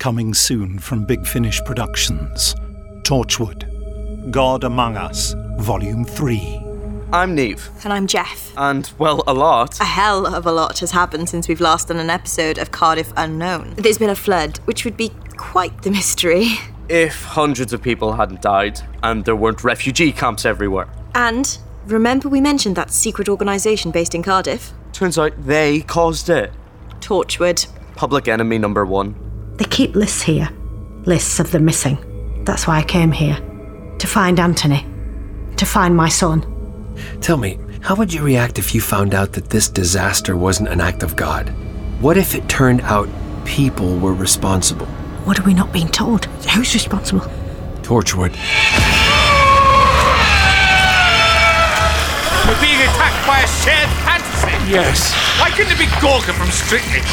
Coming soon from Big Finish Productions. Torchwood. God Among Us, Volume 3. I'm Neve. And I'm Jeff. And, well, a lot. A hell of a lot has happened since we've last done an episode of Cardiff Unknown. There's been a flood, which would be quite the mystery. If hundreds of people hadn't died, and there weren't refugee camps everywhere. And remember we mentioned that secret organisation based in Cardiff? Turns out they caused it. Torchwood. Public enemy number 1. They keep lists here. Lists of the missing. That's why I came here. To find Anthony. To find my son. Tell me, how would you react if you found out that this disaster wasn't an act of God? What if it turned out people were responsible? What are we not being told? Who's responsible? Torchwood. We're being attacked by a shared fantasy. Yes. Why couldn't it be Gorka from Strictly?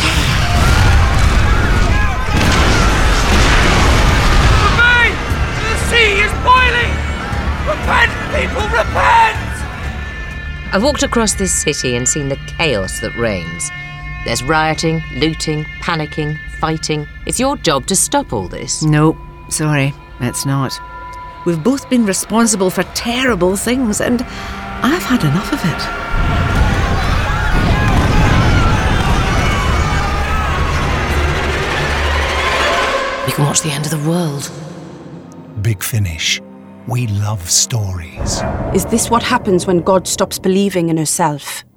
Remain! The sea is boiling! Repent, people, repent! I've walked across this city and seen the chaos that reigns. There's rioting, looting, panicking, fighting. It's your job to stop all this. No, sorry, it's not. We've both been responsible for terrible things, and I've had enough of it. We can watch the end of the world. Big Finish. We love stories. Is this what happens when God stops believing in herself?